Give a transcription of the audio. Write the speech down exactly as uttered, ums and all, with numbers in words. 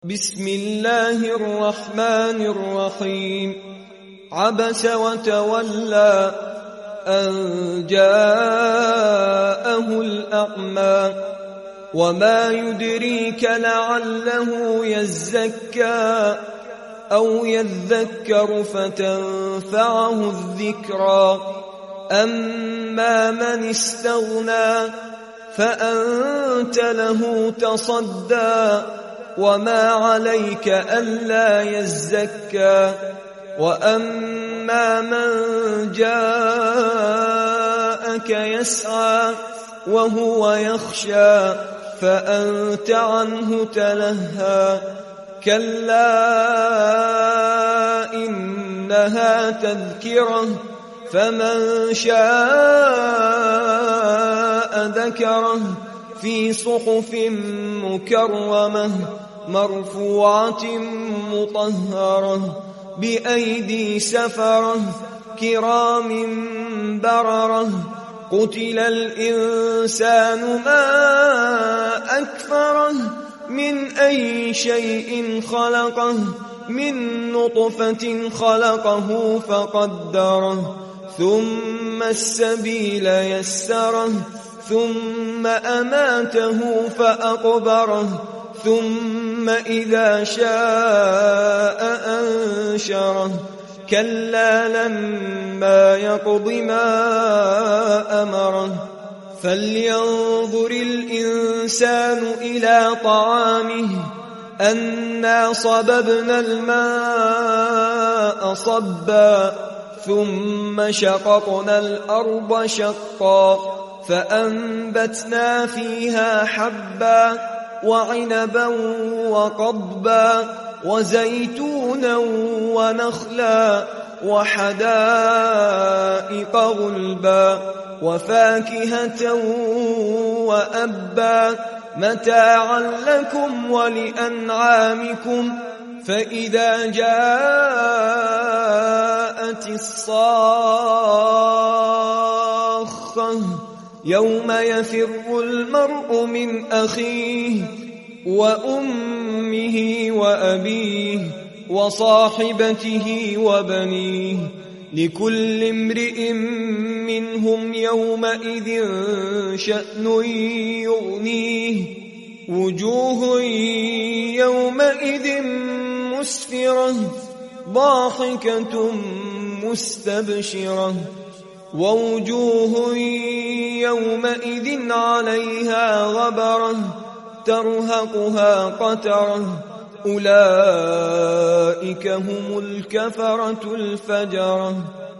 بسم الله الرحمن الرحيم عبس وتولى أن جاءه الأعمى وما يدريك لعله يزكى أو يذكر فتنفعه الذكرى أما من استغنى فأنت له تصدى وما عليك ألا يزكى وأما من جاءك يسعى وهو يخشى فأنت عنه تلهى كلا إنها تذكرة فمن شاء ذكره في صحف مكرمة مرفوعة مطهرة بأيدي سفرة كرام بررة قتل الإنسان ما أكفره من أي شيء خلقه من نطفة خلقه فقدره ثم السبيل يسره ثم أماته فأقبره ثم إذا شاء أنشره كلا لما يقض ما أمره فلينظر الإنسان إلى طعامه أنا صببنا الماء صبا ثم شققنا الأرض شقا فأنبتنا فيها حبا وعنبا وقضبا وزيتونا ونخلا وحدائق غلبا وفاكهة وأبا متاعا لكم ولأنعامكم فإذا جاءت الصاخة يوم يفر المرء من أخيه وأمه وأبيه وصاحبته وبنيه لكل امرئ منهم يومئذ شأن يغنيه وجوه يومئذ مسفرة ضاحكة مستبشرة ووجوه يومئذ عليها غبرة ترهقها قترة أولئك هم الكفرة الفجرة.